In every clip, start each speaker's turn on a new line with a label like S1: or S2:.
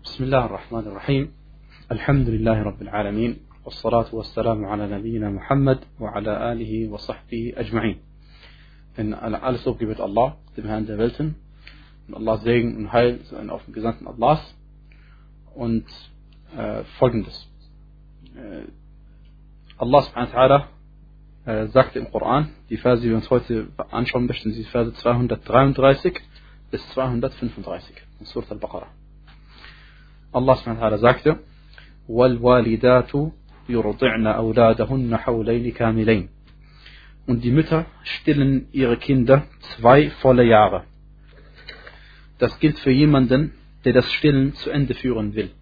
S1: بسم الله الرحمن الرحيم الحمد لله رب العالمين والصلاة والسلام على نبينا Muhammad وعلى آله وصحبه أجمعين. In alles Lob gebührt Allah, dem Herrn der Welten, und Allahs Segen und Heil seien auf den Gesandten Allahs. Und folgendes: Allah subhanahu wa ta'ala sagte im Koran, die Verse, die wir uns heute anschauen möchten, sind die Verse 233 bis 235 in Surah Al-Baqarah. Allah subhanahu wa ta'ala sagte: وَالْوَالِدَاتُ يُرْضِعْنَ أَوْلَادَهُنَّ حَوْلَيْنِ كَامِلَيْنِ. Und die Mütter stillen ihre Kinder 2 volle Jahre. Das gilt für jemanden, der das Stillen zu Ende führen will.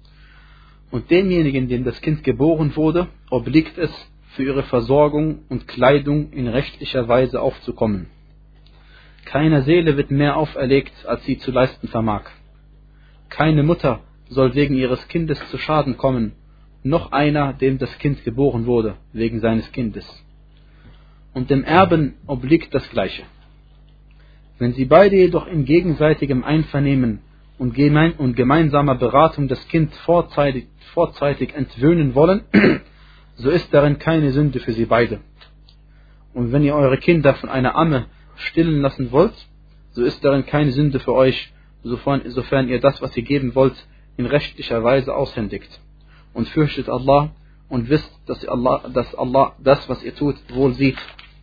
S1: Und demjenigen, dem das Kind geboren wurde, obliegt es, für ihre Versorgung und Kleidung in rechtlicher Weise aufzukommen. Keiner Seele wird mehr auferlegt, als sie zu leisten vermag. Keine Mutter soll wegen ihres Kindes zu Schaden kommen, noch einer, dem das Kind geboren wurde, wegen seines Kindes. Und dem Erben obliegt das Gleiche. Wenn sie beide jedoch in gegenseitigem Einvernehmen und gemeinsamer Beratung das Kind vorzeitig entwöhnen wollen, so ist darin keine Sünde für sie beide. Und wenn ihr eure Kinder von einer Amme stillen lassen wollt, so ist darin keine Sünde für euch, sofern ihr das, was ihr geben wollt, in rechtlicher Weise aushändigt. Und fürchtet Allah und wisst, dass Allah das, was ihr tut, wohl sieht.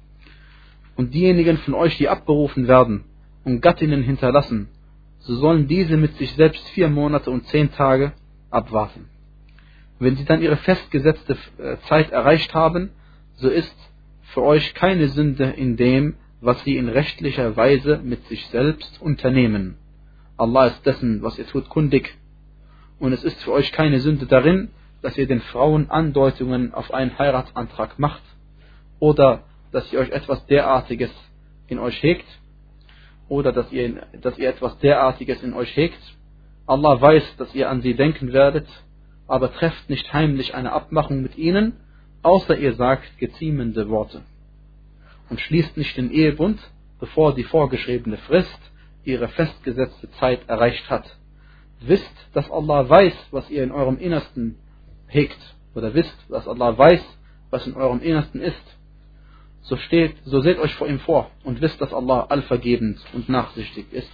S1: Und diejenigen von euch, die abberufen werden und Gattinnen hinterlassen, so sollen diese mit sich selbst 4 Monate und 10 Tage abwarten. Wenn sie dann ihre festgesetzte Zeit erreicht haben, so ist für euch keine Sünde in dem, was sie in rechtlicher Weise mit sich selbst unternehmen. Allah ist dessen, was ihr tut, kundig. Und es ist für euch keine Sünde darin, dass ihr den Frauen Andeutungen auf einen Heiratsantrag macht oder dass ihr euch etwas derartiges in euch hegt oder dass ihr etwas derartiges in euch hegt. Allah weiß, dass ihr an sie denken werdet, aber trefft nicht heimlich eine Abmachung mit ihnen, außer ihr sagt geziemende Worte. Und schließt nicht den Ehebund, bevor die vorgeschriebene Frist ihre festgesetzte Zeit erreicht hat. Wisst, dass Allah weiß, was ihr in eurem Innersten hegt, oder wisst, dass Allah weiß, was in eurem Innersten ist. So seht euch vor ihm vor und wisst, dass Allah allvergebend und nachsichtig ist.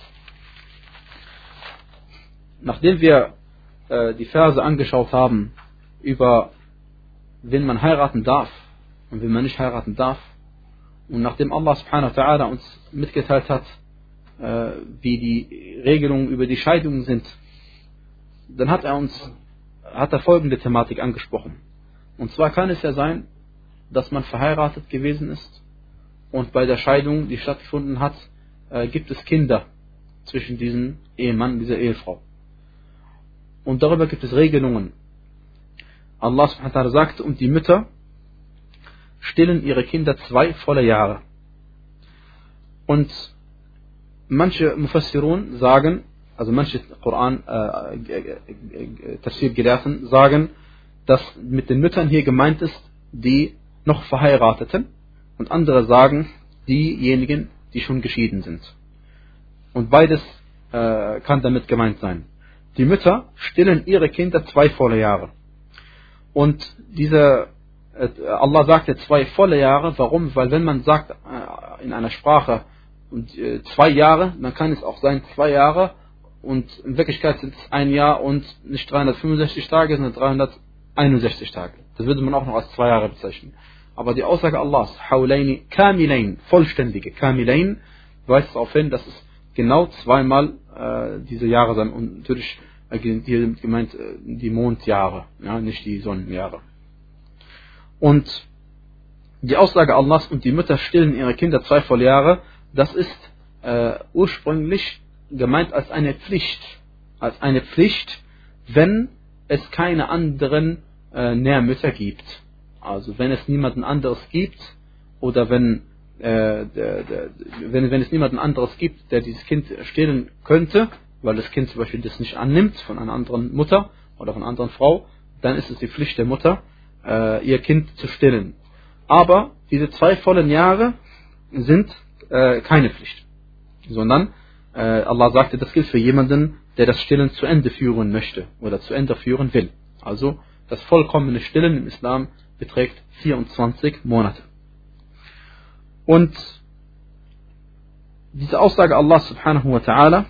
S1: Nachdem wir die Verse angeschaut haben über wen man heiraten darf und wen man nicht heiraten darf, und nachdem Allah subhanahu wa ta'ala uns mitgeteilt hat, wie die Regelungen über die Scheidungen sind, dann hat er folgende Thematik angesprochen. Und zwar kann es ja sein, dass man verheiratet gewesen ist und bei der Scheidung, die stattgefunden hat, gibt es Kinder zwischen diesem Ehemann und dieser Ehefrau. Und darüber gibt es Regelungen. Allah subhanahu wa ta'ala sagte, und die Mütter stillen ihre Kinder 2 volle Jahre. Und manche Mufassirun sagen, also manche Tafsir-Gelehrten sagen, dass mit den Müttern hier gemeint ist, die noch Verheirateten, und andere sagen, diejenigen, die schon geschieden sind. Und beides kann damit gemeint sein. Die Mütter stillen ihre Kinder 2 volle Jahre. Und Allah sagte 2 volle Jahre. Warum? Weil wenn man sagt in einer Sprache 2 Jahre, dann kann es auch sein 2 Jahre und in Wirklichkeit sind es 1 Jahr und nicht 365 Tage, sondern 361 Tage. Das würde man auch noch als 2 Jahre bezeichnen. Aber die Aussage Allahs, Hawlaini Kamilain, vollständige Kamilain, weist darauf hin, dass es genau 2-mal diese Jahre sind. Und natürlich hier gemeint die Mondjahre, ja, nicht die Sonnenjahre. Und die Aussage Allahs, und die Mütter stillen ihre Kinder 2 volle Jahre, das ist ursprünglich gemeint als eine Pflicht. Als eine Pflicht, wenn es keine anderen Nährmütter gibt. Also wenn es niemanden anderes gibt, oder wenn es niemanden anderes gibt, der dieses Kind stillen könnte, weil das Kind zum Beispiel das nicht annimmt von einer anderen Mutter oder von einer anderen Frau, dann ist es die Pflicht der Mutter, ihr Kind zu stillen. Aber diese 2 vollen Jahre sind keine Pflicht, sondern Allah sagte, das gilt für jemanden, der das Stillen zu Ende führen möchte oder zu Ende führen will. Also das vollkommene Stillen im Islam beträgt 24 Monate. Und diese Aussage Allah subhanahu wa ta'ala,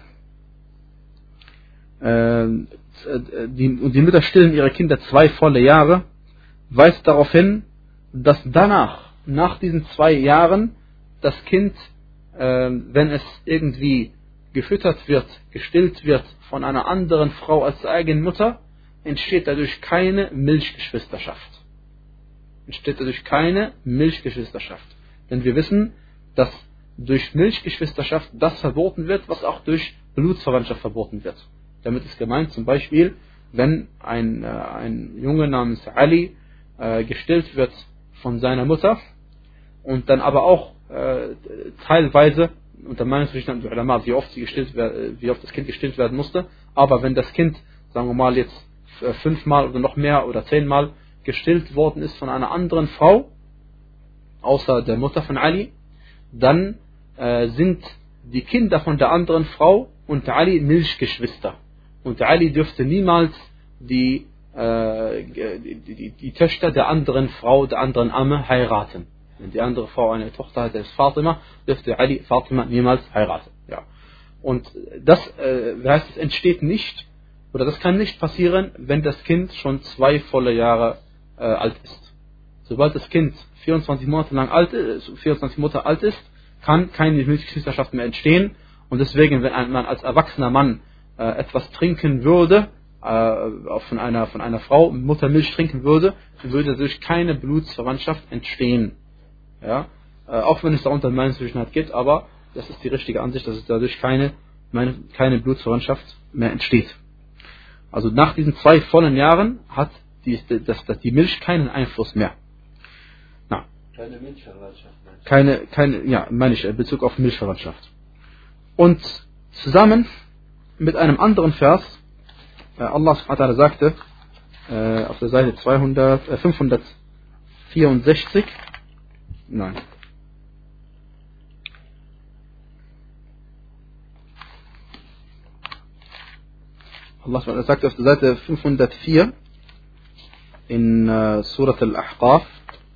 S1: die Mütter stillen ihre Kinder 2 volle Jahre, weist darauf hin, dass danach, nach diesen 2 Jahren, das Kind, wenn es irgendwie gefüttert wird, gestillt wird von einer anderen Frau als der eigenen Mutter, entsteht dadurch keine Milchgeschwisterschaft. Denn wir wissen, dass durch Milchgeschwisterschaft das verboten wird, was auch durch Blutsverwandtschaft verboten wird. Damit ist gemeint zum Beispiel, wenn ein Junge namens Ali gestillt wird von seiner Mutter und dann aber auch teilweise, unter Meinungsrichtern der Ulama, wie oft das Kind gestillt werden musste, aber wenn das Kind, sagen wir mal jetzt 5-mal oder noch mehr oder 10-mal gestillt worden ist von einer anderen Frau, außer der Mutter von Ali, dann sind die Kinder von der anderen Frau und Ali Milchgeschwister. Und Ali dürfte niemals die Töchter der anderen Frau, der anderen Amme heiraten. Wenn die andere Frau eine Tochter hat, das ist Fatima, dürfte Ali Fatima niemals heiraten. Ja. Und das heißt, es entsteht nicht, oder das kann nicht passieren, wenn das Kind schon 2 volle Jahre alt ist. Sobald das Kind 24 Monate alt ist, kann keine Milchgeschwisterschaft mehr entstehen. Und deswegen, wenn man als erwachsener Mann etwas trinken würde, von einer Frau Muttermilch trinken würde, würde dadurch keine Blutsverwandtschaft entstehen. Ja? Auch wenn es darunter Meinungsverschiedenheit gibt, aber das ist die richtige Ansicht, dass es dadurch keine Blutsverwandtschaft mehr entsteht. Also nach diesen 2 vollen Jahren hat die Milch keinen Einfluss mehr. Na.
S2: Keine Milchverwandtschaft.
S1: Meine ich in Bezug auf Milchverwandtschaft. Und zusammen mit einem anderen Vers, Allah subhanahu wa ta'ala sagte, auf der Seite 564, nein. Allah subhanahu wa ta'ala sagte auf der Seite 504 in Surat al-Ahqaf,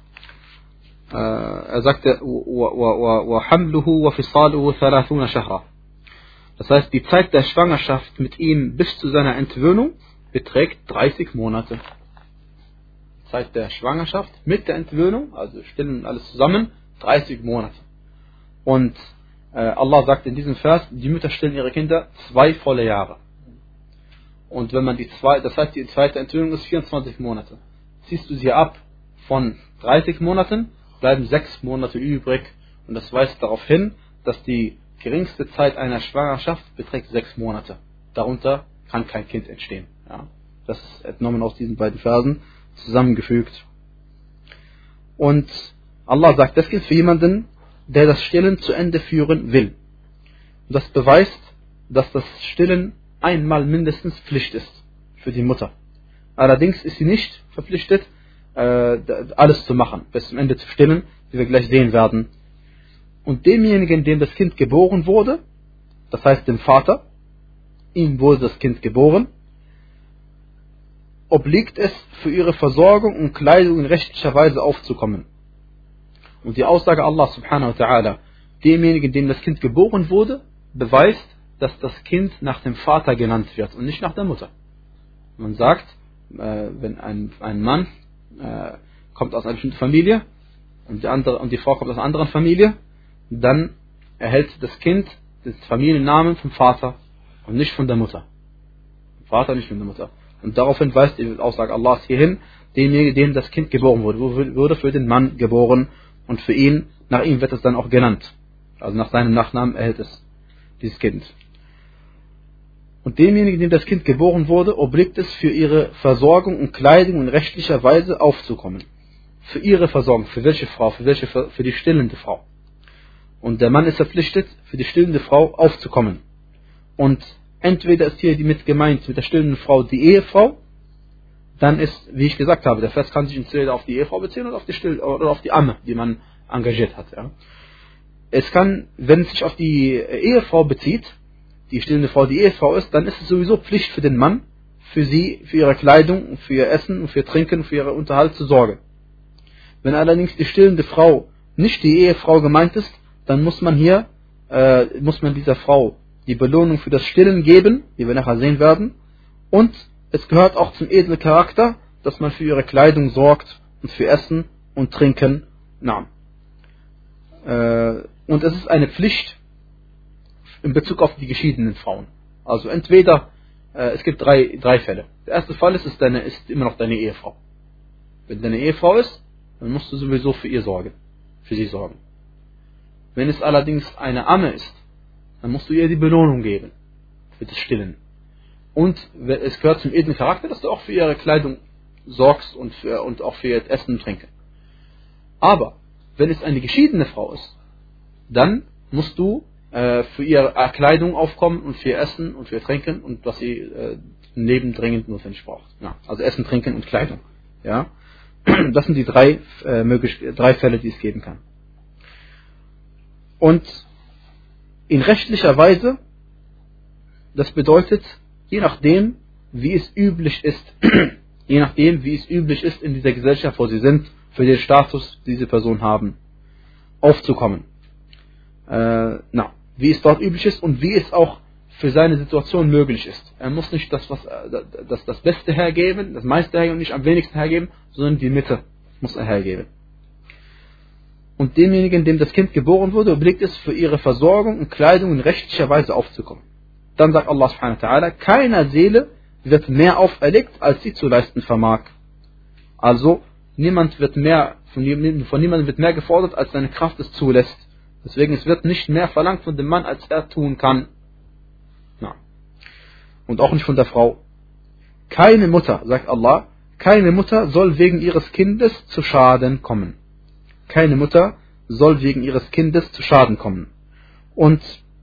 S1: er sagte, وَحَمْلُهُ وَفِصَالُهُ 30 شهرا. Das heißt, die Zeit der Schwangerschaft mit ihm bis zu seiner Entwöhnung beträgt 30 Monate. Die Zeit der Schwangerschaft mit der Entwöhnung, also stillen und alles zusammen, 30 Monate. Und Allah sagt in diesem Vers, die Mütter stillen ihre Kinder 2 volle Jahre. Und wenn man das heißt, die zweite Entwöhnung ist 24 Monate. Ziehst du sie ab von 30 Monaten, bleiben 6 Monate übrig. Und das weist darauf hin, dass die geringste Zeit einer Schwangerschaft beträgt 6 Monate. Darunter kann kein Kind entstehen. Ja. Das ist entnommen aus diesen beiden Versen zusammengefügt. Und Allah sagt, das gilt für jemanden, der das Stillen zu Ende führen will. Und das beweist, dass das Stillen einmal mindestens Pflicht ist für die Mutter. Allerdings ist sie nicht verpflichtet, alles zu machen, bis zum Ende zu stillen, wie wir gleich sehen werden. Und demjenigen, dem das Kind geboren wurde, das heißt dem Vater, ihm wurde das Kind geboren, obliegt es, für ihre Versorgung und Kleidung in rechtlicher Weise aufzukommen. Und die Aussage Allah subhanahu wa ta'ala, demjenigen, dem das Kind geboren wurde, beweist, dass das Kind nach dem Vater genannt wird und nicht nach der Mutter. Man sagt, wenn ein Mann kommt aus einer bestimmten Familie und die Frau kommt aus einer anderen Familie, dann erhält das Kind den Familiennamen vom Vater und nicht von der Mutter. Vater, nicht von der Mutter. Und daraufhin weist die Aussage Allahs hierhin, dem das Kind geboren wurde für den Mann geboren und nach ihm wird es dann auch genannt. Also nach seinem Nachnamen erhält es dieses Kind. Und demjenigen, dem das Kind geboren wurde, obliegt es, für ihre Versorgung und Kleidung in rechtlicher Weise aufzukommen. Für ihre Versorgung, für welche Frau? Für die stillende Frau. Und der Mann ist verpflichtet, für die stillende Frau aufzukommen. Und entweder ist hier mit gemeint, mit der stillenden Frau die Ehefrau, dann ist, wie ich gesagt habe, der Vers kann sich entweder auf die Ehefrau beziehen oder auf die Amme, die man engagiert hat. Ja. Es kann, wenn es sich auf die Ehefrau bezieht, die stillende Frau die Ehefrau ist, dann ist es sowieso Pflicht für den Mann, für sie, für ihre Kleidung, für ihr Essen, für ihr Trinken, für ihren Unterhalt zu sorgen. Wenn allerdings die stillende Frau nicht die Ehefrau gemeint ist, dann muss man dieser Frau die Belohnung für das Stillen geben, wie wir nachher sehen werden. Und es gehört auch zum edlen Charakter, dass man für ihre Kleidung sorgt und für Essen und Trinken. Und es ist eine Pflicht in Bezug auf die geschiedenen Frauen. Also entweder, es gibt drei Fälle. Der erste Fall ist immer noch deine Ehefrau. Wenn deine Ehefrau ist, dann musst du sowieso für sie sorgen. Wenn es allerdings eine Amme ist, dann musst du ihr die Belohnung geben für das Stillen. Und es gehört zum edlen Charakter, dass du auch für ihre Kleidung sorgst und auch für ihr Essen und Trinken. Aber wenn es eine geschiedene Frau ist, dann musst du für ihre Kleidung aufkommen und für ihr Essen und für ihr Trinken und was sie im Leben dringend notwendig braucht. Ja, also Essen, Trinken und Kleidung. Ja? Das sind die drei Fälle, die es geben kann. Und in rechtlicher Weise, das bedeutet, je nachdem, wie es üblich ist in dieser Gesellschaft, wo sie sind, für den Status, diese Person haben, aufzukommen. Wie es dort üblich ist und wie es auch für seine Situation möglich ist. Er muss nicht das Beste hergeben, das meiste hergeben und nicht am wenigsten hergeben, sondern die Mitte muss er hergeben. Und demjenigen, dem das Kind geboren wurde, obliegt es, für ihre Versorgung und Kleidung in rechtlicher Weise aufzukommen. Dann sagt Allah subhanahu wa ta'ala, keiner Seele wird mehr auferlegt, als sie zu leisten vermag. Also, von niemandem wird mehr gefordert, als seine Kraft es zulässt. Deswegen, es wird nicht mehr verlangt von dem Mann, als er tun kann. Und auch nicht von der Frau. Keine Mutter, sagt Allah, keine Mutter soll wegen ihres Kindes zu Schaden kommen. Keine Mutter soll wegen ihres Kindes zu Schaden kommen. Und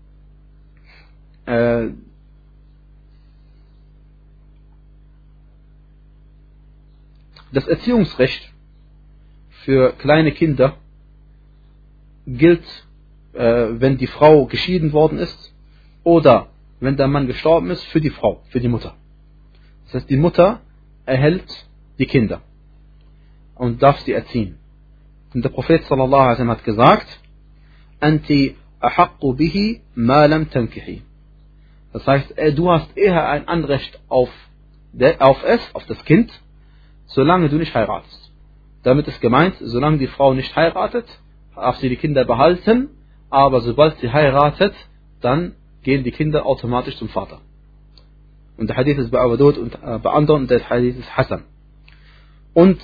S1: das Erziehungsrecht für kleine Kinder gilt, wenn die Frau geschieden worden ist oder wenn der Mann gestorben ist, für die Frau, für die Mutter. Das heißt, die Mutter erhält die Kinder und darf sie erziehen. Und der Prophet sallallahu alaihi wasallam hat gesagt, Anti ahaqqu bihi ma lam tankihi. Das heißt, du hast eher ein Anrecht auf das Kind, solange du nicht heiratest. Damit ist gemeint, solange die Frau nicht heiratet, darf sie die Kinder behalten, aber sobald sie heiratet, dann gehen die Kinder automatisch zum Vater. Und der Hadith ist bei Abu Dawud und bei anderen, und der Hadith ist Hasan. Und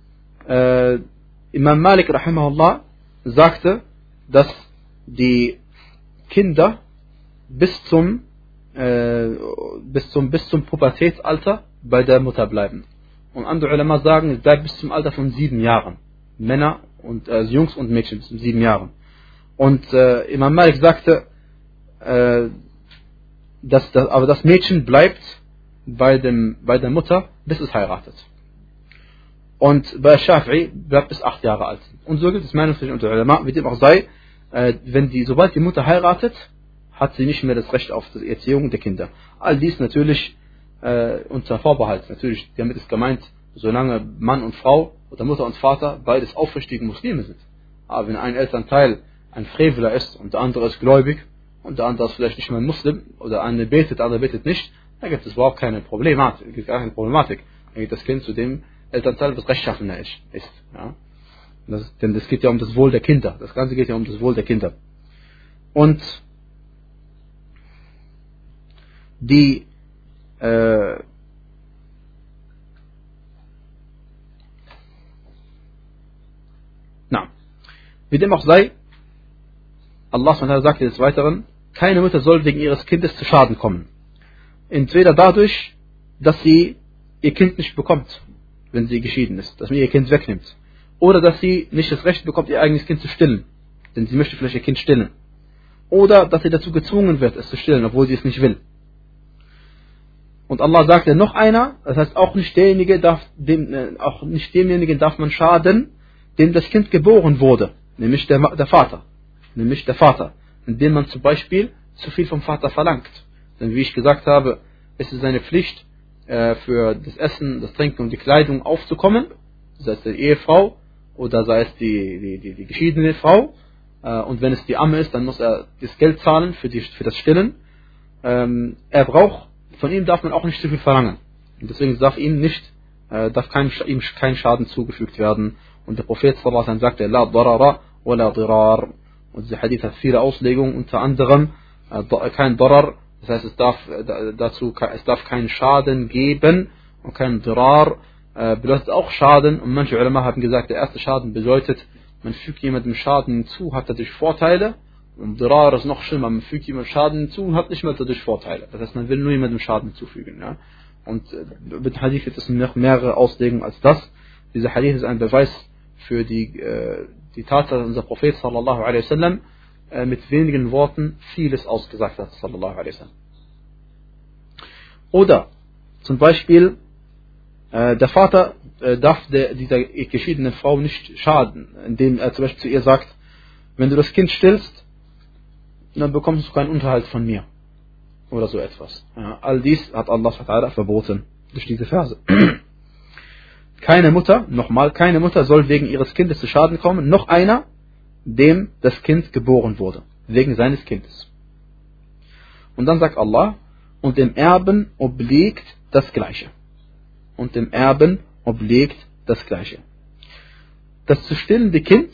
S1: Imam Malik rahimahullah sagte, dass die Kinder bis zum Pubertätsalter bei der Mutter bleiben. Und andere Ulama sagen, es bleibt bis zum Alter von 7 Jahren. Männer und Jungs und Mädchen bis zu 7 Jahren. Und Imam Malik sagte, aber das Mädchen bleibt bei der Mutter, bis es heiratet. Und bei Shafi'i bleibt bis 8 Jahre alt. Und so gibt es Meinungsverschiedenheiten unter Ulama, wie dem auch sei, sobald die Mutter heiratet, hat sie nicht mehr das Recht auf die Erziehung der Kinder. All dies natürlich unter Vorbehalt. Natürlich, damit ist gemeint, solange Mann und Frau oder Mutter und Vater beides aufrichtige Muslime sind. Aber wenn ein Elternteil ein Freveler ist und der andere ist gläubig und der andere ist vielleicht nicht mehr ein Muslim oder eine betet, der andere betet nicht, da gibt es überhaupt keine Problematik. Da geht das Kind zu dem Elternteil, was rechtschaffener ist. Ja? Denn das geht ja um das Wohl der Kinder. Das Ganze geht ja um das Wohl der Kinder. Und wie dem auch sei, Allah sagte des Weiteren, keine Mutter soll wegen ihres Kindes zu Schaden kommen. Entweder dadurch, dass sie ihr Kind nicht bekommt, wenn sie geschieden ist, dass man ihr Kind wegnimmt. Oder dass sie nicht das Recht bekommt, ihr eigenes Kind zu stillen, denn sie möchte vielleicht ihr Kind stillen. Oder dass sie dazu gezwungen wird, es zu stillen, obwohl sie es nicht will. Und Allah sagte noch einer, das heißt auch nicht demjenigen darf man schaden, dem das Kind geboren wurde, nämlich der Vater, indem man zum Beispiel zu viel vom Vater verlangt Denn wie ich gesagt habe, ist es seine Pflicht, für das Essen, das Trinken und die Kleidung aufzukommen, sei es die Ehefrau oder sei es die geschiedene Frau. Und wenn es die Amme ist, dann muss er das Geld zahlen für das Stillen. Von ihm darf man auch nicht zu viel verlangen. Und deswegen darf ihm kein Schaden zugefügt werden. Und der Prophet sallallahu alaihi wasallam sagte, La darara wa la dirar. Und dieser Hadith hat viele Auslegungen, unter anderem kein Darar, das heißt es darf keinen Schaden geben, und kein Dirar bedeutet auch Schaden. Und manche Ulama haben gesagt, der erste Schaden bedeutet, man fügt jemandem Schaden hinzu, hat dadurch Vorteile. Und Dirar ist noch schlimmer, man fügt jemandem Schaden hinzu und hat nicht mehr dadurch Vorteile. Das heißt, man will nur jemandem Schaden hinzufügen. Ja? Und mit Hadith gibt es noch mehrere Auslegungen als das. Dieser Hadith ist ein Beweis für die Tatsache, dass unser Prophet sallallahu alaihi wasallam mit wenigen Worten vieles ausgesagt hat, sallallahu alaihi wasallam. Oder zum Beispiel der Vater darf dieser geschiedenen Frau nicht schaden, indem er zum Beispiel zu ihr sagt, wenn du das Kind stillst, dann bekommst du keinen Unterhalt von mir. Oder so etwas. Ja, all dies hat Allah verboten durch diese Verse. Keine Mutter soll wegen ihres Kindes zu Schaden kommen, noch einer, dem das Kind geboren wurde, wegen seines Kindes. Und dann sagt Allah, und dem Erben obliegt das Gleiche. Und dem Erben obliegt das Gleiche. Das zu stillende Kind,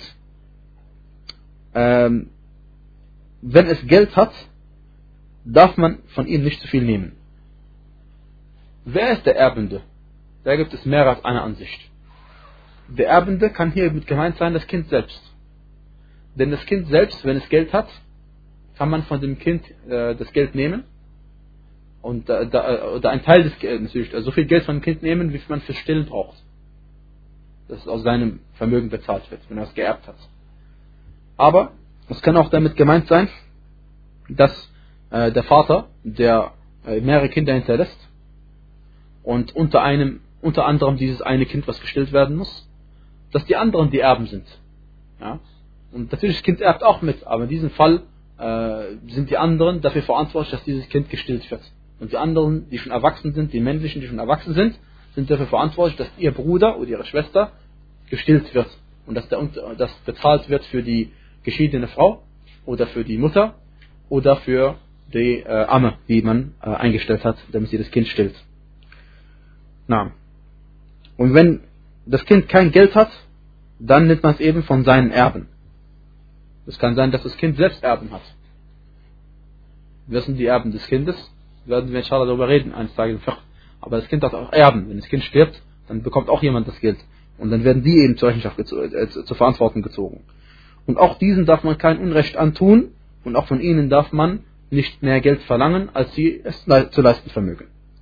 S1: wenn es Geld hat, darf man von ihm nicht zu viel nehmen. Wer ist der Erbende? Da gibt es mehr als eine Ansicht. Der Erbende kann hier mit gemeint sein, das Kind selbst. Denn das Kind selbst, wenn es Geld hat, kann man von dem Kind das Geld nehmen und oder ein Teil des Geldes, natürlich, also so viel Geld von dem Kind nehmen, wie man für Stillen braucht. Das aus seinem Vermögen bezahlt wird, wenn er es geerbt hat. Aber es kann auch damit gemeint sein, dass der Vater, der mehrere Kinder hinterlässt und unter anderem dieses eine Kind, was gestillt werden muss, dass die anderen die Erben sind. Ja? Und natürlich, das Kind erbt auch mit, aber in diesem Fall sind die anderen dafür verantwortlich, dass dieses Kind gestillt wird. Und die anderen, die schon erwachsen sind, die männlichen, die schon erwachsen sind dafür verantwortlich, dass ihr Bruder oder ihre Schwester gestillt wird. Und dass das bezahlt wird für die geschiedene Frau oder für die Mutter oder für die Amme, die man eingestellt hat, damit sie das Kind stillt. Na. Und wenn das Kind kein Geld hat, dann nimmt man es eben von seinen Erben. Es kann sein, dass das Kind selbst Erben hat. Wer sind die Erben des Kindes? Werden wir inshallah darüber reden, eines Tages im Fiqh. Aber das Kind hat auch Erben. Wenn das Kind stirbt, dann bekommt auch jemand das Geld. Und dann werden die eben zur Rechenschaft zur Verantwortung gezogen. Und auch diesen darf man kein Unrecht antun. Und auch von ihnen darf man nicht mehr Geld verlangen, als sie es zu leisten vermögen.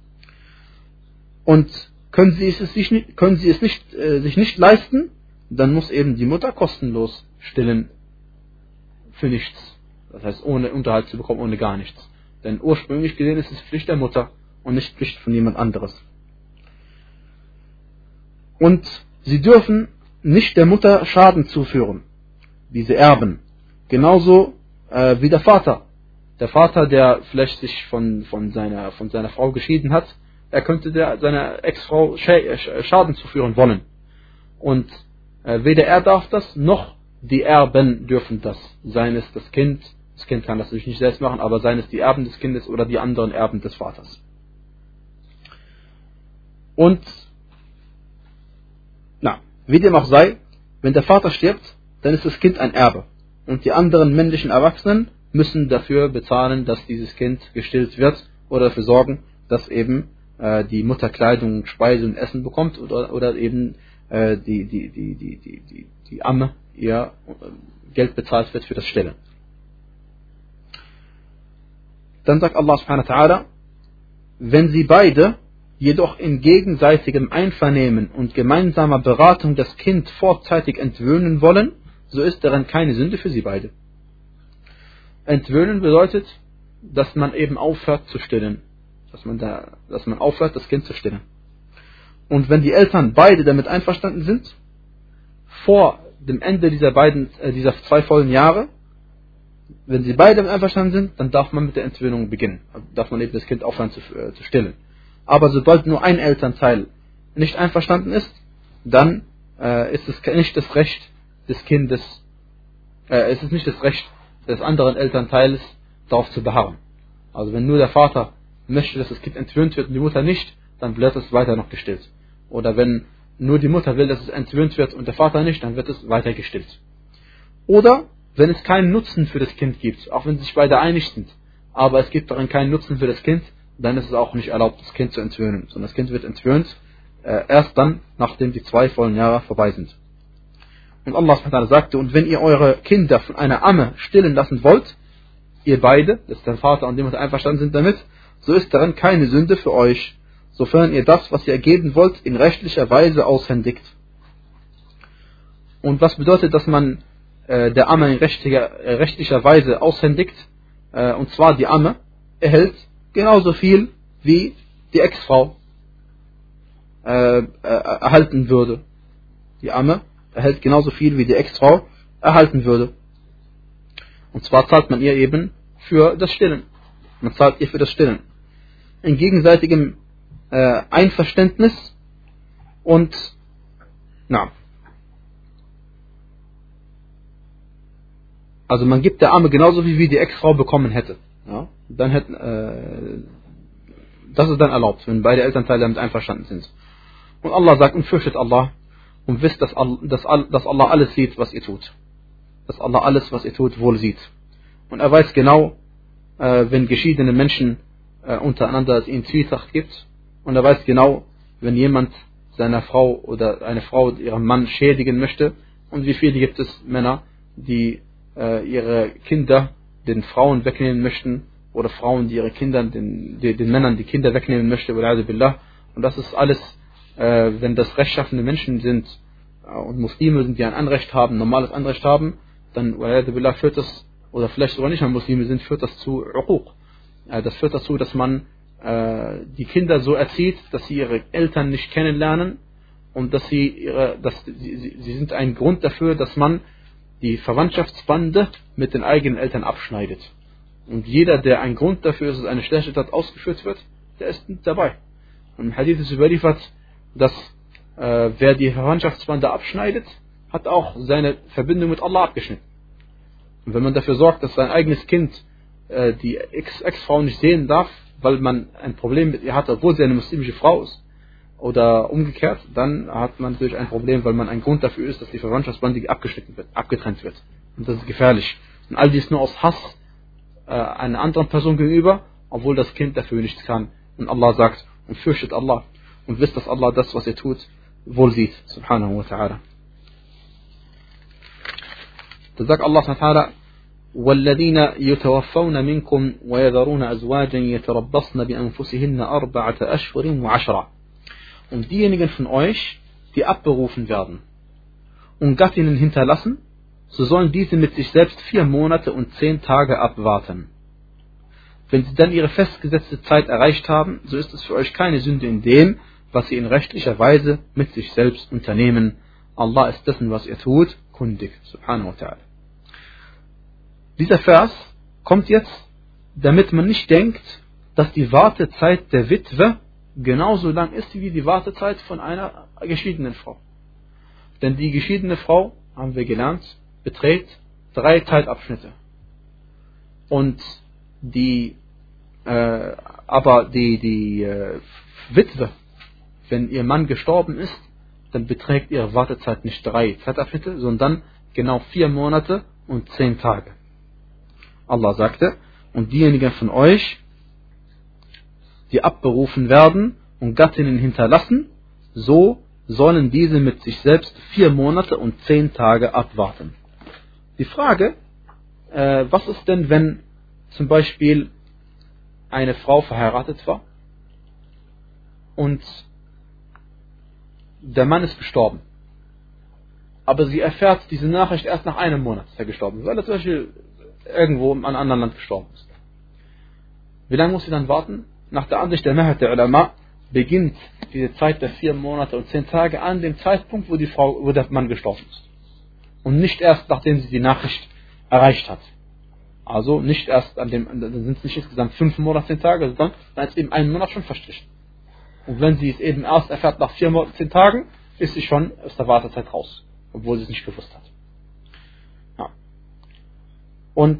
S1: Und können sie es sich nicht leisten, dann muss eben die Mutter kostenlos stillen für nichts. Das heißt, ohne Unterhalt zu bekommen, ohne gar nichts. Denn ursprünglich gesehen ist es Pflicht der Mutter und nicht Pflicht von jemand anderes. Und sie dürfen nicht der Mutter Schaden zuführen, diese Erben. Genauso wie der Vater. Der Vater, der vielleicht sich von seiner Frau geschieden hat, er könnte seiner Ex-Frau Schaden zuführen wollen. Und weder er darf das, noch die Erben dürfen das. Seien es das Kind kann das natürlich nicht selbst machen, aber seien es die Erben des Kindes oder die anderen Erben des Vaters. Und, wie dem auch sei, wenn der Vater stirbt, dann ist das Kind ein Erbe. Und die anderen männlichen Erwachsenen müssen dafür bezahlen, dass dieses Kind gestillt wird oder dafür sorgen, dass eben die Mutter Kleidung, Speise und Essen bekommt oder eben die Amme ihr Geld bezahlt wird für das Stillen. Dann sagt Allah subhanahu wa ta'ala, wenn sie beide jedoch in gegenseitigem Einvernehmen und gemeinsamer Beratung das Kind vorzeitig entwöhnen wollen, so ist darin keine Sünde für sie beide. Entwöhnen bedeutet, dass man eben aufhört zu stillen. Dass man aufhört, das Kind zu stillen. Und wenn die Eltern beide damit einverstanden sind, vor dem Ende dieser zwei vollen Jahre, Wenn sie beide einverstanden sind, dann darf man mit der Entwöhnung beginnen. Also darf man eben das Kind aufhören zu stillen. Aber sobald nur ein Elternteil nicht einverstanden ist, dann ist es nicht das Recht des Kindes, es ist nicht das Recht des anderen Elternteils, darauf zu beharren. Also wenn nur der Vater möchte, dass das Kind entwöhnt wird und die Mutter nicht, dann wird es weiter noch gestillt. Oder wenn nur die Mutter will, dass es entwöhnt wird und der Vater nicht, dann wird es weiter gestillt. Oder wenn es keinen Nutzen für das Kind gibt, auch wenn sie sich beide einig sind, aber es gibt darin keinen Nutzen für das Kind, dann ist es auch nicht erlaubt, das Kind zu entwöhnen. Sondern das Kind wird entwöhnt erst dann, nachdem die 2 vollen Jahre vorbei sind. Und Allah sagte, und wenn ihr eure Kinder von einer Amme stillen lassen wollt, ihr beide, das ist der Vater und die Mutter einverstanden sind damit, so ist darin keine Sünde für euch, sofern ihr das, was ihr ergeben wollt, in rechtlicher Weise aushändigt. Und was bedeutet, dass man der Amme in rechtlicher Weise aushändigt? Und zwar die Amme erhält genauso viel wie die Ex-Frau erhalten würde. Die Amme erhält genauso viel wie die Ex-Frau erhalten würde. Und zwar zahlt man ihr eben für das Stillen. Man zahlt ihr für das Stillen. In gegenseitigem Einverständnis und also man gibt der Amme genauso viel wie die Ex-Frau bekommen hätte. Ja? Dann das ist dann erlaubt, wenn beide Elternteile damit einverstanden sind. Und Allah sagt, und fürchtet Allah und wisst, dass Allah alles sieht, was ihr tut. Dass Allah alles, was ihr tut, wohl sieht. Und er weiß genau, wenn geschiedene Menschen untereinander es ihnen Zwietracht gibt. Und er weiß genau, wenn jemand seiner Frau oder eine Frau ihrem Mann schädigen möchte. Und wie viele gibt es Männer, die ihre Kinder den Frauen wegnehmen möchten, oder Frauen, die ihre Kinder den Männern die Kinder wegnehmen möchten. Und das ist alles, wenn das rechtschaffende Menschen sind und Muslime sind, die ein Anrecht haben, normales Anrecht haben, dann führt das, oder vielleicht sogar nicht mal Muslime sind, führt das zu Uquq. Das führt dazu, dass man die Kinder so erzieht, dass sie ihre Eltern nicht kennenlernen und dass sie sind ein Grund dafür, dass man die Verwandtschaftsbande mit den eigenen Eltern abschneidet. Und jeder, der ein Grund dafür ist, dass eine schlechte Tat ausgeführt wird, der ist nicht dabei. Und im Hadith ist überliefert, dass wer die Verwandtschaftsbande abschneidet, hat auch seine Verbindung mit Allah abgeschnitten. Und wenn man dafür sorgt, dass sein eigenes Kind die Ex-Frau nicht sehen darf, weil man ein Problem mit ihr hat, obwohl sie eine muslimische Frau ist, oder umgekehrt, dann hat man natürlich ein Problem, weil man ein Grund dafür ist, dass die Verwandtschaftsbande abgetrennt wird. Und das ist gefährlich. Und all dies nur aus Hass einer anderen Person gegenüber, obwohl das Kind dafür nichts kann. Und Allah sagt, und fürchtet Allah und wisst, dass Allah das, was ihr tut, wohl sieht. Subhanahu wa ta'ala. Da sagt Allah subhanahu wa ta'ala, والذين يتوفون منكم ويذرون أزواجا يتربصن بأنفسهن 4 أشهر و10. Und diejenigen von euch, die abberufen werden und Gattinnen hinterlassen, so sollen diese mit sich selbst 4 Monate und 10 Tage abwarten. Wenn sie dann ihre festgesetzte Zeit erreicht haben, so ist es für euch keine Sünde in dem, was sie in rechtlicher Weise mit sich selbst unternehmen. Allah ist dessen, was ihr tut, kundig. Subhanahu wa ta'ala. Dieser Vers kommt jetzt, damit man nicht denkt, dass die Wartezeit der Witwe genauso lang ist wie die Wartezeit von einer geschiedenen Frau. Denn die geschiedene Frau, haben wir gelernt, beträgt 3 Zeitabschnitte. Und die Witwe, wenn ihr Mann gestorben ist, dann beträgt ihre Wartezeit nicht 3 Zeitabschnitte, sondern genau 4 Monate und 10 Tage. Allah sagte, und diejenigen von euch, die abberufen werden und Gattinnen hinterlassen, so sollen diese mit sich selbst 4 Monate und 10 Tage abwarten. Die Frage, was ist denn, wenn zum Beispiel eine Frau verheiratet war und der Mann ist gestorben, aber sie erfährt diese Nachricht erst nach einem Monat, dass er gestorben ist, weil er zum Beispiel irgendwo in einem anderen Land gestorben ist. Wie lange muss sie dann warten? Nach der Ansicht der Mehrheit der Ulama beginnt diese Zeit der 4 Monate und 10 Tage an dem Zeitpunkt, wo der Mann gestorben ist. Und nicht erst, nachdem sie die Nachricht erreicht hat. Also nicht erst dann sind es nicht insgesamt 5 Monate, 10 Tage, sondern dann ist eben ein Monat schon verstrichen. Und wenn sie es eben erst erfährt nach 4 Monaten, 10 Tagen, ist sie schon aus der Wartezeit raus, obwohl sie es nicht gewusst hat. Ja. Und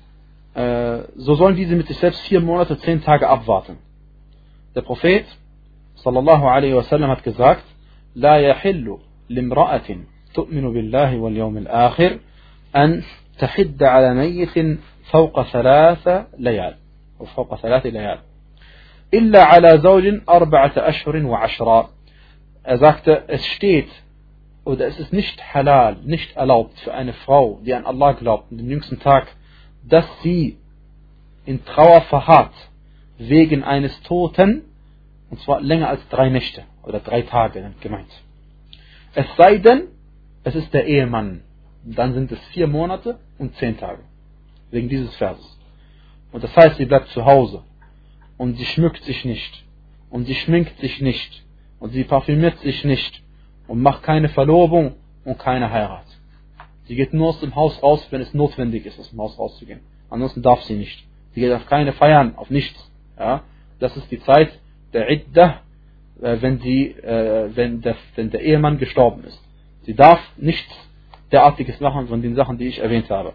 S1: so sollen diese mit sich selbst 4 Monate, 10 Tage abwarten. Der Prophet sallallahu alaihi wasallam hat gesagt: La yahillu limra'atin tu'minu billahi wal yawmil akhir an tahidda ala mayyitin fawqa 3 layal oder fawqa 3 layal illa ala zawjin 4 ashhurin wa 10. Er sagte, es steht oder es ist nicht halal, nicht erlaubt für eine Frau, die an Allah glaubt, an den jüngsten Tag, dass sie in Trauer verharrt wegen eines Toten, und zwar länger als 3 Nächte oder 3 Tage gemeint. Es sei denn, es ist der Ehemann, dann sind es 4 Monate und 10 Tage, wegen dieses Verses. Und das heißt, sie bleibt zu Hause und sie schmückt sich nicht und sie schminkt sich nicht und sie parfümiert sich nicht und macht keine Verlobung und keine Heirat. Sie geht nur aus dem Haus raus, wenn es notwendig ist, aus dem Haus rauszugehen. Ansonsten darf sie nicht. Sie geht auf keine Feiern, auf nichts. Ja? Das ist die Zeit der Iddah, wenn der Ehemann gestorben ist. Sie darf nichts derartiges machen von den Sachen, die ich erwähnt habe.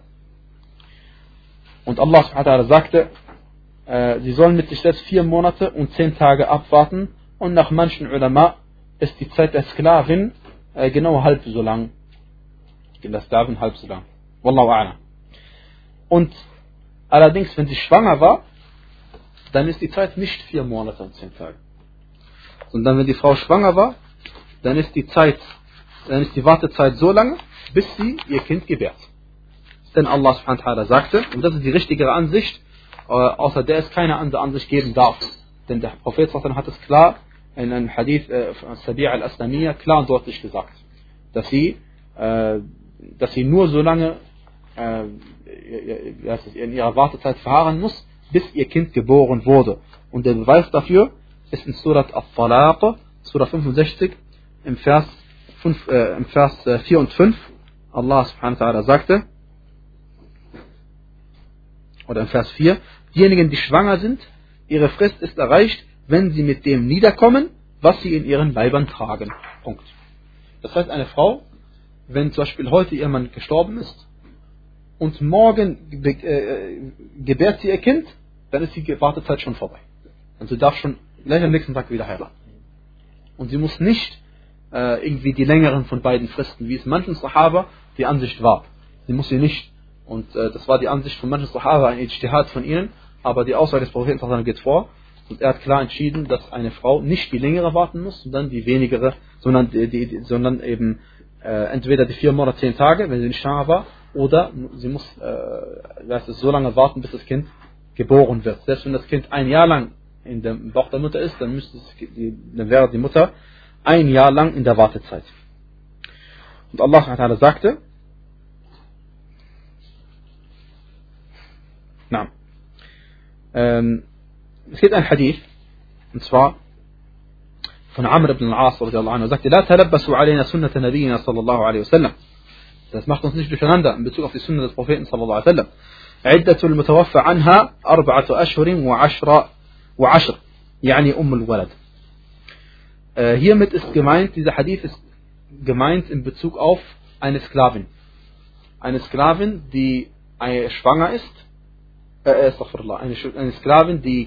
S1: Und Allah subhanahu wa ta'ala sagte, sie sollen mit sich selbst 4 Monate und 10 Tage abwarten, und nach manchen Ulama ist die Zeit der Sklavin genau halb so lang. Der Sklavin halb so lang. Wallahu a'lam. Und allerdings, wenn sie schwanger war, dann ist die Zeit nicht 4 Monate und 10 Tage. Sondern wenn die Frau schwanger war, dann ist die Wartezeit so lange, bis sie ihr Kind gebärt. Denn Allah subhanahu wa ta'ala sagte, und das ist die richtigere Ansicht, außer der es keine andere Ansicht geben darf. Denn der Prophet sallallahu hat es klar in einem Hadith Sabi'a al-Aslamiyya klar und deutlich gesagt, dass sie nur so lange in ihrer Wartezeit verharren muss, bis ihr Kind geboren wurde. Und der Beweis dafür ist in Surat Al-Talaq, Surah 65, im Vers 4 und 5. Allah subhanahu wa ta'ala sagte, oder im Vers 4, diejenigen, die schwanger sind, ihre Frist ist erreicht, wenn sie mit dem niederkommen, was sie in ihren Leibern tragen. Punkt. Das heißt, eine Frau, wenn zum Beispiel heute ihr Mann gestorben ist und morgen gebärt sie ihr Kind, dann ist die Wartezeit schon vorbei. Und sie darf schon gleich am nächsten Tag wieder heiraten. Und sie muss nicht irgendwie die längeren von beiden Fristen, wie es manchen Sahaba die Ansicht war. Sie muss sie nicht. Und das war die Ansicht von manchen Sahaba, ein Ijtihad von ihnen, aber die Aussage des Propheten geht vor. Und er hat klar entschieden, dass eine Frau nicht die längere warten muss, sondern die wenigere, sondern eben entweder die 4 Monate, 10 Tage, wenn sie nicht schwanger war, oder sie muss so lange warten, bis das Kind geboren wird. Selbst wenn das Kind 1 Jahr lang in dem Bauch der Mutter ist, dann wäre die Mutter 1 Jahr lang in der Wartezeit. Und Allah sagte, es gibt ein Hadith, und zwar von Amr ibn al-As radiyallahu anhu, er sagte, La talabbasu alayna sunnata nabiyyina sallallahu alayhi wa sallam. Das macht uns nicht durcheinander in Bezug auf die Sunna des Propheten sallallahu alaihi wa sallam. Iddatul mutawaffa anha 4 ashhurin wa 10, yani al-walad. Hiermit ist gemeint, dieser Hadith ist gemeint in Bezug auf eine Sklavin. Eine Sklavin, die schwanger ist, eine Sklavin, die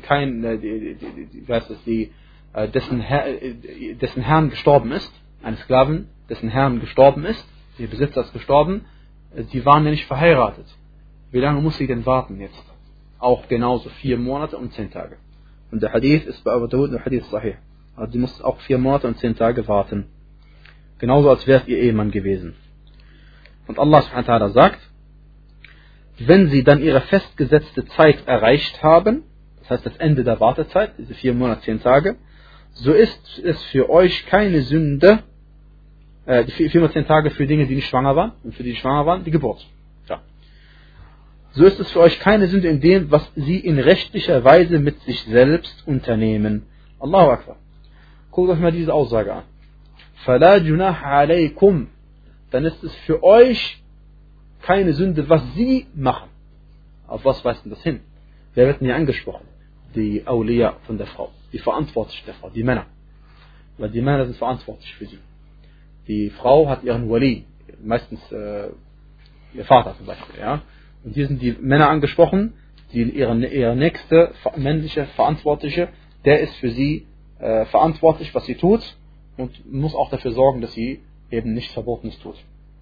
S1: dessen Herrn gestorben ist, eine Sklavin, dessen Herrn gestorben ist, ihr Besitzer ist gestorben, die waren ja nicht verheiratet. Wie lange muss sie denn warten jetzt? Auch genauso 4 Monate und 10 Tage. Und der Hadith ist bei Abu Dawud der Hadith sahih. Also sie muss auch 4 Monate und 10 Tage warten. Genauso als wäre es ihr Ehemann gewesen. Und Allah subhanahu wa ta'ala sagt, wenn sie dann ihre festgesetzte Zeit erreicht haben, das heißt das Ende der Wartezeit, diese 4 Monate, 10 Tage, so ist es für euch keine Sünde, die 4 Monate, 10 Tage für Dinge, die nicht schwanger waren, und für die schwanger waren, die Geburt. Ja. So ist es für euch keine Sünde in dem, was sie in rechtlicher Weise mit sich selbst unternehmen. Allahu Akbar. Guckt euch mal diese Aussage an. فَلَا جُنَاحَ عَلَيْكُمْ. Dann ist es für euch keine Sünde, was sie machen. Auf was weist denn das hin? Wer wird denn hier angesprochen? Die Awliya von der Frau, die Verantwortlichen der Frau, die Männer. Weil die Männer sind verantwortlich für sie. Die Frau hat ihren Wali, meistens ihr Vater zum Beispiel. Ja? Und hier sind die Männer angesprochen, die ihre nächste männliche Verantwortliche, der ist für sie verantwortlich, was sie tut und muss auch dafür sorgen, dass sie eben nichts Verbotenes tut.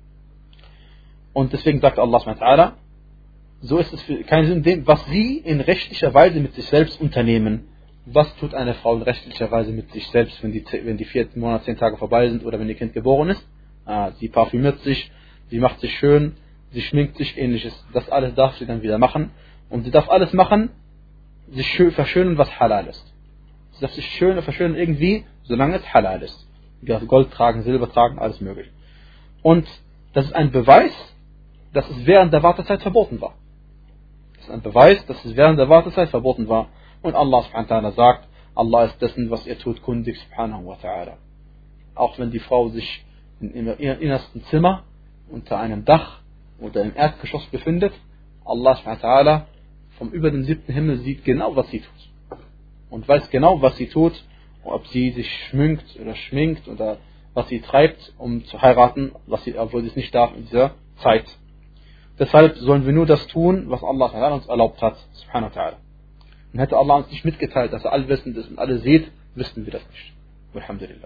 S1: Und deswegen sagt Allah SWT, so ist es für keinen Sinn, was sie in rechtlicher Weise mit sich selbst unternehmen. Was tut eine Frau in rechtlicher Weise mit sich selbst, wenn die 4 Monate, 10 Tage vorbei sind oder wenn ihr Kind geboren ist? Sie parfümiert sich, sie macht sich schön, sie schminkt sich, ähnliches. Das alles darf sie dann wieder machen. Und sie darf alles machen, sich verschönern, was halal ist. Sie darf sich verschönern irgendwie, solange es halal ist. Gold tragen, Silber tragen, alles möglich. Und das ist ein Beweis, dass es während der Wartezeit verboten war. Das ist ein Beweis, dass es während der Wartezeit verboten war. Und Allah subhanahu wa ta'ala sagt, Allah ist dessen, was ihr tut, kundig subhanahu wa ta'ala. Auch wenn die Frau sich in ihrem innersten Zimmer unter einem Dach oder im Erdgeschoss befindet, Allah subhanahu wa ta'ala vom über dem 7. Himmel sieht genau, was sie tut. Und weiß genau, was sie tut, ob sie sich schminkt oder was sie treibt, um zu heiraten, obwohl sie es nicht darf in dieser Zeit. Deshalb sollen wir nur das tun, was Allah uns erlaubt hat, subhanahu wa ta'ala. Und hätte Allah uns nicht mitgeteilt, dass er allwissend ist und alles sieht, wüssten wir das nicht. Alhamdulillah.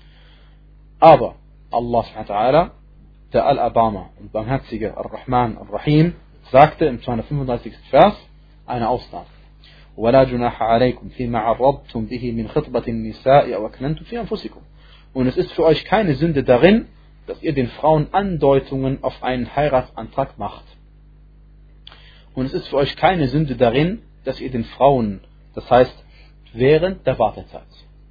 S1: Aber Allah subhanahu wa ta'ala, der Al-Abama und Barmherzige Ar-Rahman Ar-Rahim, sagte im 235. Vers eine Ausnahme. وَلَا جُنَاحَ عَلَيْكُمْ فِيمَا عَرَّضْتُمْ بِهِ مِنْ خِطْبَةِ النِّسَاءِ أَوْ أَكْنَنْتُمْ فِي أَنفُسِكُمْ. Und es ist für euch keine Sünde darin, dass ihr den Frauen Andeutungen auf einen Heiratsantrag macht. Und es ist für euch keine Sünde darin, dass ihr den Frauen, das heißt während der Wartezeit,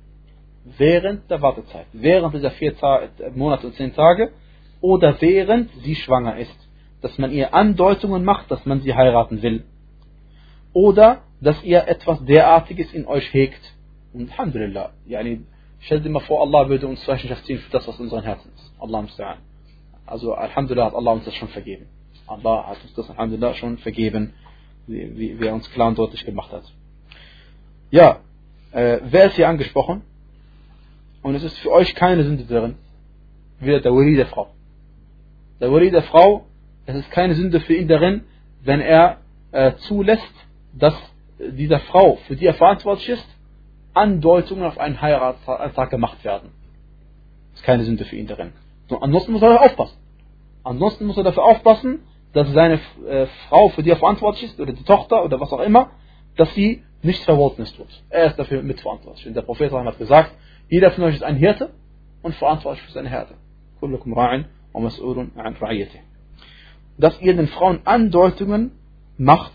S1: während dieser 4 Monate und 10 Tage oder während sie schwanger ist, dass man ihr Andeutungen macht, dass man sie heiraten will. Oder dass ihr etwas derartiges in euch hegt. Und Alhamdulillah, stell dir mal vor, Allah würde uns Rechenschaft ziehen für das, was in unseren Herzen ist. Allah musta'an. Also Alhamdulillah hat Allah uns das schon vergeben. Allah hat uns das Alhamdulillah schon vergeben, wie er uns klar und deutlich gemacht hat. Ja, wer ist hier angesprochen? Und es ist für euch keine Sünde darin. Wieder der Wali der Frau. Der Wali der Frau, es ist keine Sünde für ihn darin, wenn er zulässt, dass dieser Frau, für die er verantwortlich ist, Andeutungen auf einen Heiratsantrag gemacht werden. Das ist keine Sünde für ihn darin. So, ansonsten muss er dafür aufpassen. Ansonsten muss er dafür aufpassen, dass seine Frau, für die er verantwortlich ist, oder die Tochter oder was auch immer, dass sie nichts Verbotenes tut. Er ist dafür mitverantwortlich. Und der Prophet hat gesagt, jeder von euch ist ein Hirte und verantwortlich für seine Herde. Kullukum ra'in wa mas'ulun 'an ra'iyatihi. Dass ihr den Frauen Andeutungen macht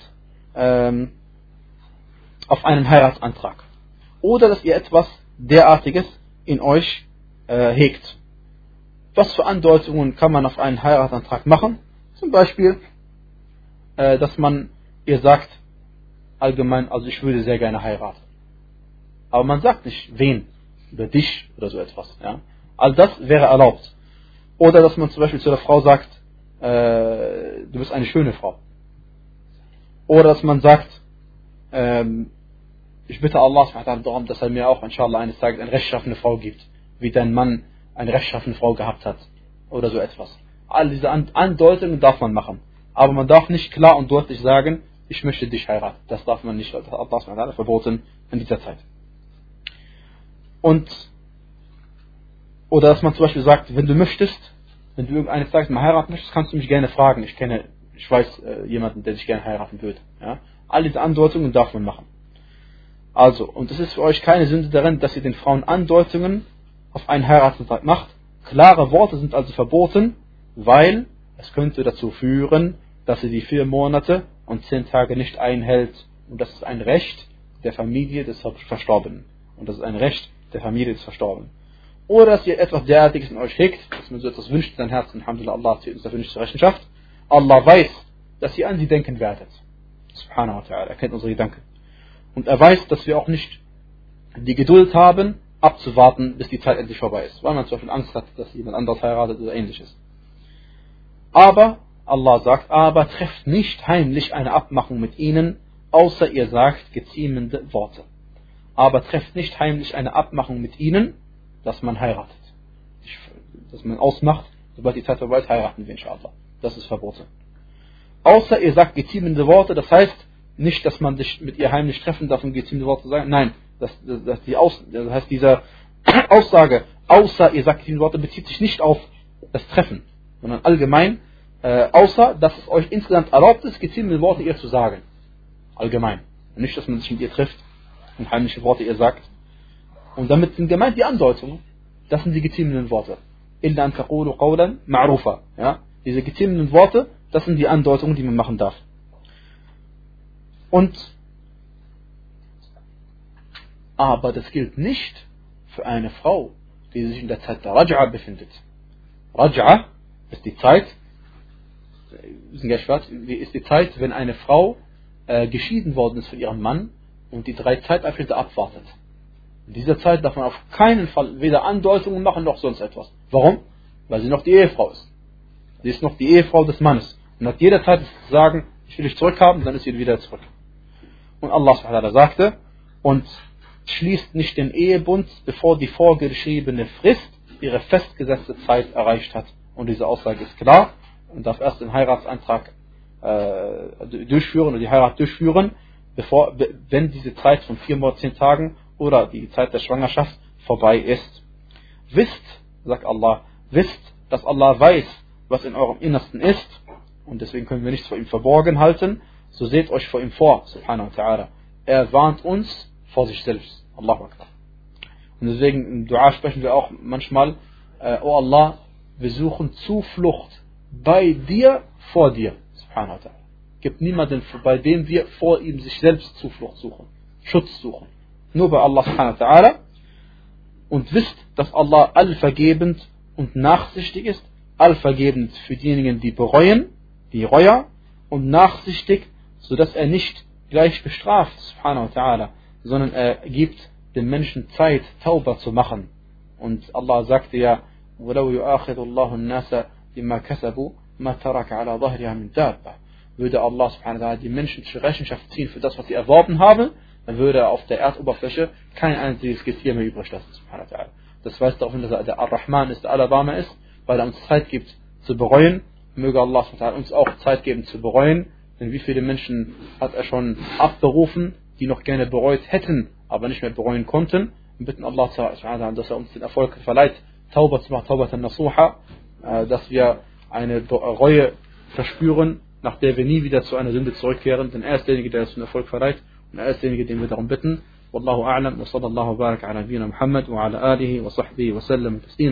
S1: auf einen Heiratsantrag. Oder dass ihr etwas derartiges in euch hegt. Was für Andeutungen kann man auf einen Heiratsantrag machen? Zum Beispiel, dass man ihr sagt, allgemein, also ich würde sehr gerne heiraten. Aber man sagt nicht, wen, oder dich, oder so etwas. Ja? All das wäre erlaubt. Oder dass man zum Beispiel zu der Frau sagt, du bist eine schöne Frau. Oder dass man sagt, ich bitte Allah darum, dass er mir auch inshallah eines Tages eine rechtschaffene Frau gibt, wie dein Mann eine rechtschaffene Frau gehabt hat. Oder so etwas. All diese Andeutungen darf man machen. Aber man darf nicht klar und deutlich sagen, ich möchte dich heiraten. Das darf man nicht, das hat Allah verboten in dieser Zeit. Oder dass man zum Beispiel sagt, wenn du eines Tages mal heiraten möchtest, kannst du mich gerne fragen. Ich weiß jemanden, der dich gerne heiraten würde. Ja? All diese Andeutungen darf man machen. Also, und es ist für euch keine Sünde darin, dass ihr den Frauen Andeutungen auf einen Heiratsantrag macht. Klare Worte sind also verboten, weil es könnte dazu führen, dass sie die 4 Monate und 10 Tage nicht einhält. Und das ist ein Recht der Familie des Verstorbenen. Und das ist ein Recht der Familie des Verstorbenen. Oder dass ihr etwas derartiges in euch hegt, dass man so etwas wünscht in sein Herzen. Alhamdulillah, Allah zieht uns dafür nicht zur Rechenschaft. Allah weiß, dass ihr an sie denken werdet. Subhanahu wa ta'ala, er kennt unsere Gedanken. Und er weiß, dass wir auch nicht die Geduld haben, abzuwarten, bis die Zeit endlich vorbei ist. Weil man zum Beispiel Angst hat, dass jemand anderes heiratet oder ähnliches. Aber Allah sagt, aber trefft nicht heimlich eine Abmachung mit ihnen, außer ihr sagt geziemende Worte. Aber trefft nicht heimlich eine Abmachung mit ihnen, dass man heiratet. Dass man ausmacht, sobald die Zeit vorbei ist, heiraten wir inshallah. Das ist verboten. Außer ihr sagt geziemende Worte, das heißt nicht, dass man sich mit ihr heimlich treffen darf, um geziemende Worte zu sagen. Nein, das heißt, diese Aussage, außer ihr sagt geziemende Worte, bezieht sich nicht auf das Treffen, sondern allgemein, außer dass es euch insgesamt erlaubt ist, geziemende Worte ihr zu sagen. Allgemein. Und nicht, dass man sich mit ihr trifft und heimliche Worte ihr sagt. Und damit sind gemeint die Andeutungen. Das sind die geziemenden Worte. Illa an taqulu qawlan ma'rufa. Ja? Diese geziemenden Worte, das sind die Andeutungen, die man machen darf. Aber das gilt nicht für eine Frau, die sich in der Zeit der Raj'a befindet. Raj'a ist die Zeit, ist die Zeit, wenn eine Frau geschieden worden ist von ihrem Mann und die 3 Zeitabschnitte abwartet. In dieser Zeit darf man auf keinen Fall weder Andeutungen machen noch sonst etwas. Warum? Weil sie noch die Ehefrau ist. Sie ist noch die Ehefrau des Mannes. Und hat jederzeit zu sagen, ich will dich zurückhaben, dann ist sie wieder zurück. Und Allah subhanahu wa ta'ala sagte, und schließt nicht den Ehebund, bevor die vorgeschriebene Frist ihre festgesetzte Zeit erreicht hat. Und diese Aussage ist klar und darf erst den Heiratsantrag durchführen oder die Heirat durchführen, wenn diese Zeit von 4 Monaten 10 Tagen oder die Zeit der Schwangerschaft vorbei ist. Wisst, sagt Allah, wisst, dass Allah weiß, was in eurem Innersten ist, und deswegen können wir nichts vor ihm verborgen halten, so seht euch vor ihm vor, subhanahu wa ta'ala. Er warnt uns vor sich selbst. Allahu Akbar. Und deswegen im Dua sprechen wir auch manchmal, O Allah, wir suchen Zuflucht bei dir, vor dir, subhanahu wa ta'ala. Gibt niemanden, bei dem wir vor ihm sich selbst Zuflucht suchen, Schutz suchen. Nur bei Allah subhanahu wa ta'ala. Und wisst, dass Allah allvergebend und nachsichtig ist, allvergebend für diejenigen, die bereuen, die Reuer, und nachsichtig, sodass er nicht gleich bestraft, subhanahu wa ta'ala, sondern er gibt den Menschen Zeit, Tauba zu machen. Und Allah sagte ja, وَلَوْ يُؤَاخِذُ اللَّهُ النَّاسَ بِمَا كَسَبُوا مَا تَرَكَ عَلَى ظَهْرِهَا مِنْ دَابَّةٍ. Würde Allah subhanahu wa ta'ala die Menschen zur Rechenschaft ziehen für das, was sie erworben haben, dann würde er auf der Erdoberfläche kein einziges Getier mehr übrig lassen, subhanahu wa ta'ala. Das weist darauf hin, dass er der Ar-Rahman ist, der Allerbarmer ist, weil er uns Zeit gibt zu bereuen. Möge Allah subhanahu wa ta'ala uns auch Zeit geben zu bereuen, denn wie viele Menschen hat er schon abberufen, die noch gerne bereut hätten, aber nicht mehr bereuen konnten. Wir bitten Allah subhanahu wa ta'ala, dass er uns den Erfolg verleiht, Tauba zu machen, Taubatan Nasuha, dass wir eine Reue verspüren, nach der wir nie wieder zu einer Sünde zurückkehren, denn er ist derjenige, der uns den Erfolg verleiht, und er ist derjenige, den wir darum bitten. Wallahu a'lam, wa sallallahu baraka ala nabiyina Muhammad wa ala alihi wa sahbihi wa sallam taslima.